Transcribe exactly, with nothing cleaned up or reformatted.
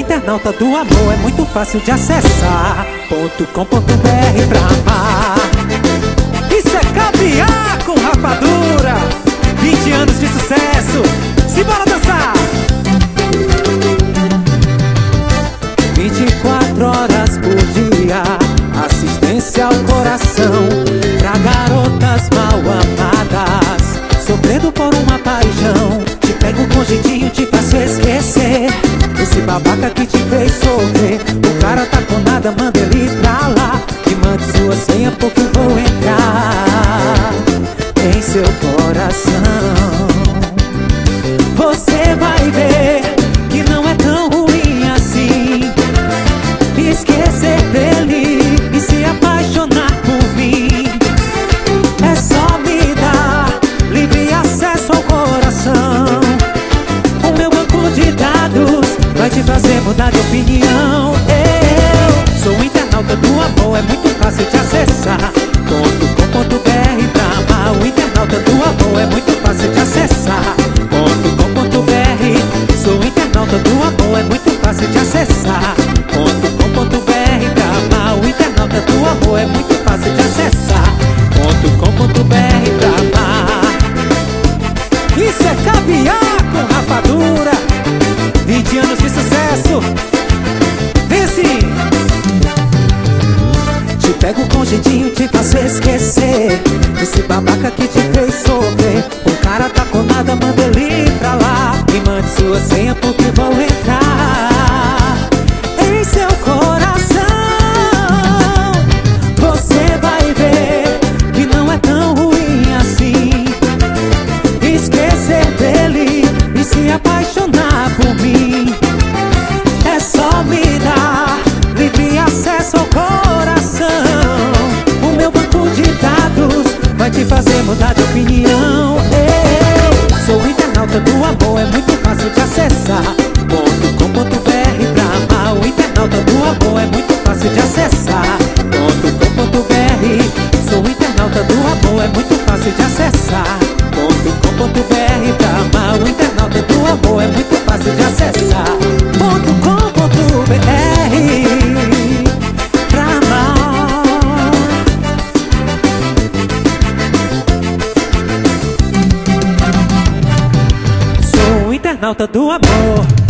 internauta do amor, é muito fácil de acessar. .com.br pra amar. Isso é caviar com rapadura. vinte anos de sucesso. Simbora dançar! vinte e quatro horas por dia, assistência ao coração, pra garotas mal amadas, sofrendo por uma paixão. Te pego com jeitinho, te faço esquecer esse babaca que te fez sofrer. O cara tá com nada, manda ele pra lá. E mande sua senha porque eu vou entrar em seu coração. Você vai ver que não é tão ruim assim esquecer dele e se apaixonar por mim. É só me dar livre acesso ao coração. O meu banco de dados vai te fazer mudar de opinião. Eu sou o internauta do amor, é muito fácil de acessar. .com.br pra amar. O internauta do amor é muito fácil de acessar. .com.br. Sou o internauta do amor, é muito fácil de acessar. .com.br pra amar. O internauta do amor é muito fácil de acessar. .com.br pra amar. Isso é caviar com rapadura. vinte anos de sucesso. Vem assim. Te pego com jeitinho, te faço esquecer esse babaca que te fez sofrer. O cara tá com nada, manda ele pra lá. E mande sua senha porque vou entrar em seu coração. Você vai ver que não é tão ruim assim esquecer dele e se apaixonar por mim. É só me dar livre acesso ao coração. O meu banco de dados vai te fazer mudar de opinião. Eu sou o internauta do amor, é muito fácil de acessar. .com.br pra amar. O internauta do amor é muito fácil de acessar. .com.br. Sou o internauta do amor, é muito fácil de acessar. .com.br pra amar. O internauta do amor é muito fácil de acessar. .com.br pra amar. Sou o internauta do amor.